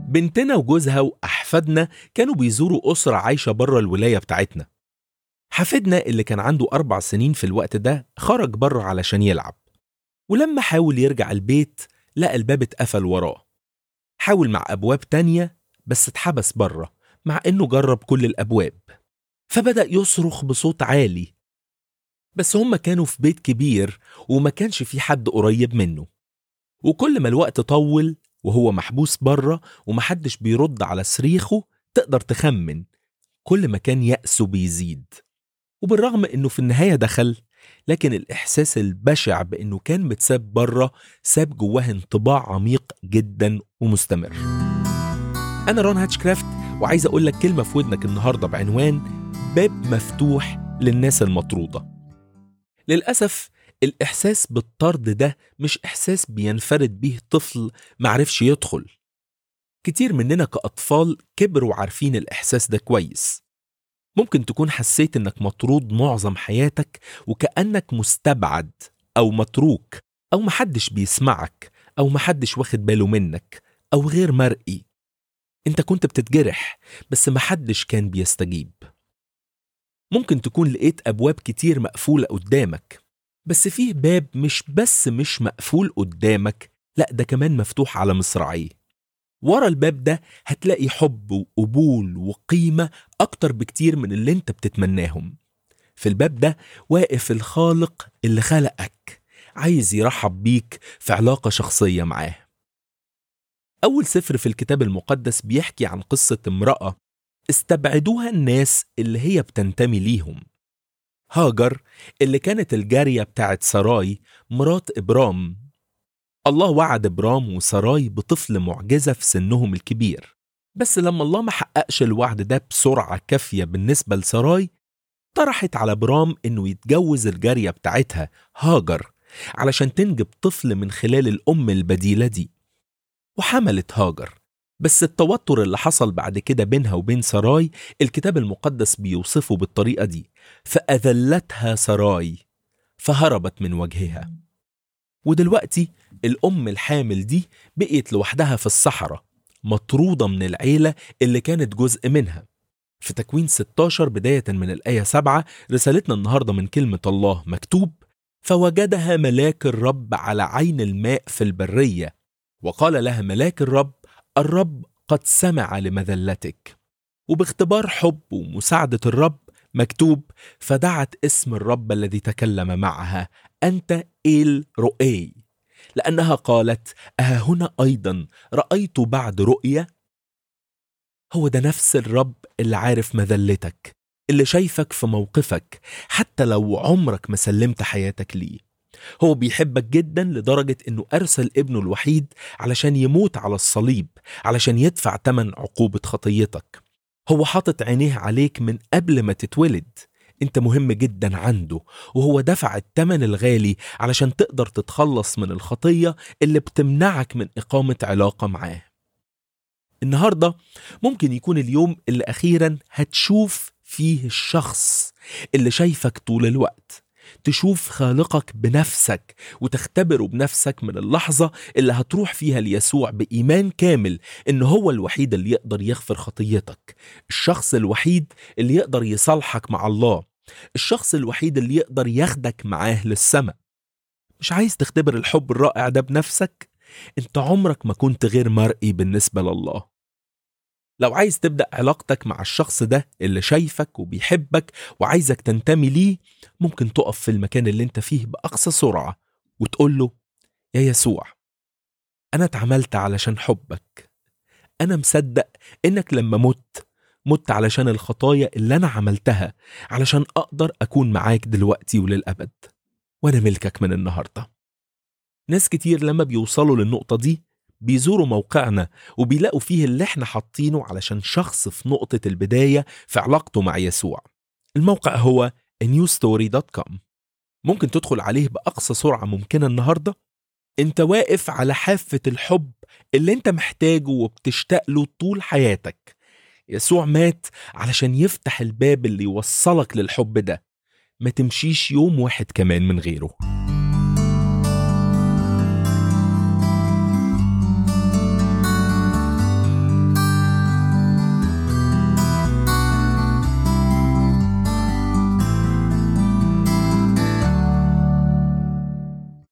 بنتنا وجوزها وأحفادنا كانوا بيزوروا أسرة عايشة بره الولاية بتاعتنا. حفيدنا اللي كان عنده 4 سنين في الوقت ده خرج بره علشان يلعب، ولما حاول يرجع البيت لقى الباب اتقفل وراه. حاول مع أبواب تانية بس اتحبس بره مع إنه جرب كل الأبواب، فبدأ يصرخ بصوت عالي. بس هم كانوا في بيت كبير وما كانش في حد قريب منه، وكل ما الوقت طول وهو محبوس بره ومحدش بيرد على صريخه تقدر تخمن كل ما كان يأسه بيزيد. وبالرغم إنه في النهاية دخل، لكن الإحساس البشع بإنه كان متساب بره ساب جواه انطباع عميق جدا ومستمر. أنا رون هاتشكرافت، وعايز أقول لك كلمة في ودنك النهاردة بعنوان باب مفتوح للناس المطرودة. للأسف الإحساس بالطرد ده مش إحساس بينفرد به طفل معرفش يدخل. كتير مننا كأطفال كبروا عارفين الإحساس ده كويس. ممكن تكون حسيت إنك مطرود معظم حياتك وكأنك مستبعد أو متروك أو محدش بيسمعك أو محدش واخد باله منك أو غير مرئي. أنت كنت بتتجرح بس محدش كان بيستجيب. ممكن تكون لقيت أبواب كتير مقفولة قدامك، بس فيه باب مش بس مش مقفول قدامك، لأ ده كمان مفتوح على مصراعيه. ورا الباب ده هتلاقي حب وقبول وقيمة أكتر بكتير من اللي انت بتتمناهم. في الباب ده واقف الخالق اللي خلقك، عايز يرحب بيك في علاقة شخصية معاه. أول سفر في الكتاب المقدس بيحكي عن قصة امرأة استبعدوها الناس اللي هي بتنتمي ليهم. هاجر اللي كانت الجارية بتاعت سراي مرات إبرام. الله وعد إبرام وسراي بطفل معجزة في سنهم الكبير، بس لما الله ما حققش الوعد ده بسرعة كافية بالنسبة لسراي، طرحت على إبرام إنه يتجوز الجارية بتاعتها هاجر علشان تنجب طفل من خلال الأم البديلة دي. وحملت هاجر، بس التوتر اللي حصل بعد كده بينها وبين سراي الكتاب المقدس بيوصفه بالطريقة دي: فأذلتها سراي فهربت من وجهها. ودلوقتي الأم الحامل دي بقيت لوحدها في الصحراء، مطرودة من العيلة اللي كانت جزء منها. في تكوين 16 بداية من الآية 7 رسالتنا النهاردة من كلمة الله مكتوب: فوجدها ملاك الرب على عين الماء في البرية، وقال لها ملاك الرب قد سمع لمذلتك. وباختبار حب ومساعدة الرب مكتوب: فدعت اسم الرب الذي تكلم معها أنت إيل رؤي، لأنها قالت: هنا أيضا رأيت بعد رؤية. هو ده نفس الرب اللي عارف مذلتك، اللي شايفك في موقفك حتى لو عمرك ما سلمت حياتك ليه. هو بيحبك جدا لدرجة إنه أرسل ابنه الوحيد علشان يموت على الصليب، علشان يدفع تمن عقوبة خطيتك. هو حاطط عينيه عليك من قبل ما تتولد. انت مهم جدا عنده، وهو دفع التمن الغالي علشان تقدر تتخلص من الخطية اللي بتمنعك من إقامة علاقة معاه. النهاردة ممكن يكون اليوم اللي أخيرا هتشوف فيه الشخص اللي شايفك طول الوقت، تشوف خالقك بنفسك وتختبره بنفسك من اللحظة اللي هتروح فيها ليسوع بإيمان كامل إن هو الوحيد اللي يقدر يغفر خطيتك، الشخص الوحيد اللي يقدر يصالحك مع الله، الشخص الوحيد اللي يقدر ياخدك معاه للسماء. مش عايز تختبر الحب الرائع ده بنفسك؟ انت عمرك ما كنت غير مرئي بالنسبة لله. لو عايز تبدأ علاقتك مع الشخص ده اللي شايفك وبيحبك وعايزك تنتمي ليه، ممكن تقف في المكان اللي انت فيه بأقصى سرعة وتقول له: يا يسوع، أنا اتعملت علشان حبك. أنا مصدق إنك لما مت علشان الخطايا اللي أنا عملتها، علشان أقدر أكون معاك دلوقتي وللأبد، وأنا ملكك من النهاردة. ناس كتير لما بيوصلوا للنقطة دي بيزوروا موقعنا وبيلاقوا فيه اللي احنا حاطينه علشان شخص في نقطة البداية في علاقته مع يسوع. الموقع هو newstory.com. ممكن تدخل عليه بأقصى سرعة ممكنة النهاردة. انت واقف على حافة الحب اللي انت محتاجه وبتشتاق له طول حياتك. يسوع مات علشان يفتح الباب اللي يوصلك للحب ده. ما تمشيش يوم واحد كمان من غيره.